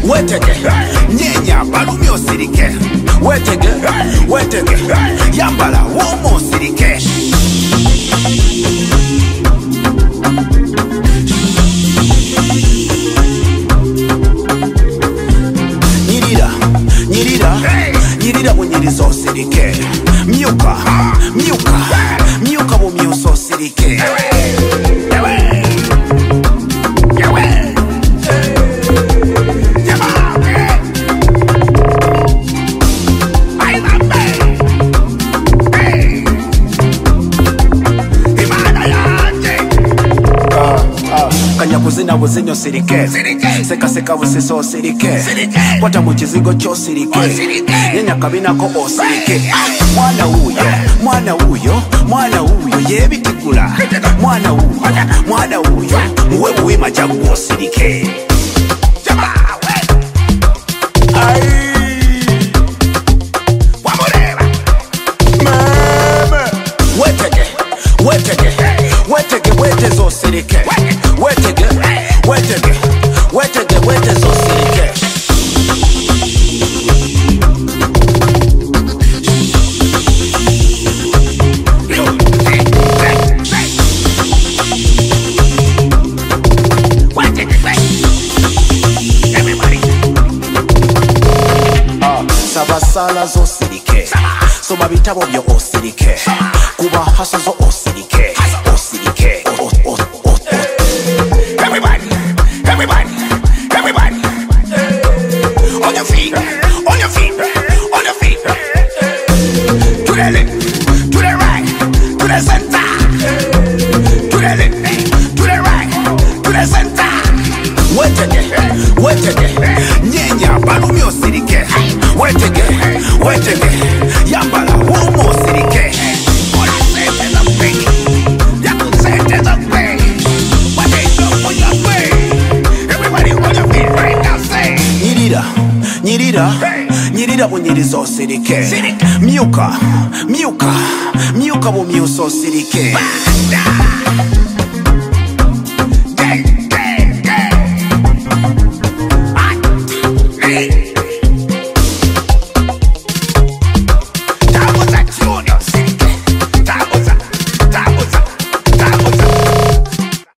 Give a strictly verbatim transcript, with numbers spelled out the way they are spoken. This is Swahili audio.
wetege, nyenya balumi osirike. Wetege, wetege, yambala womo osirike. Nyirira, nyirira, nyirira bunyiriza osirike. Myuka, myuka, myuka bumyusa osirike. Kanya kuzina buzinyo sirike, seka seka busiso osirike. Kwata mu kizigo ky'osirike, nyenya kabina ko osirike. Mwana uyo, mwana uyo, mwana uyo yebitigula. Mwana uyo, mwana uyo, muwe buwima jagu osirike. Wetege, wetege, wetege, wetege osirike. Wetege, wetege, wetege, wetege osirike. Sabasala zo osirike, soma bitabo byo osirike, kuba hasa zo osirike, osirike. Everybody, everybody, everybody, on your feet, on your feet, on your feet. To the left, to the right, to the center. To the left, to the right, to the center. Wetege, wetege, nyenya balumi osirike. Wetege, wetege, yambala womo osirike. All I say is a thing, you say is a thing. What they do on your way? Everybody on your feet right now say. Nyirira, nyirira, nyirira bunyiriza osirike. Myuka, myuka, myuka bumyusa osirike.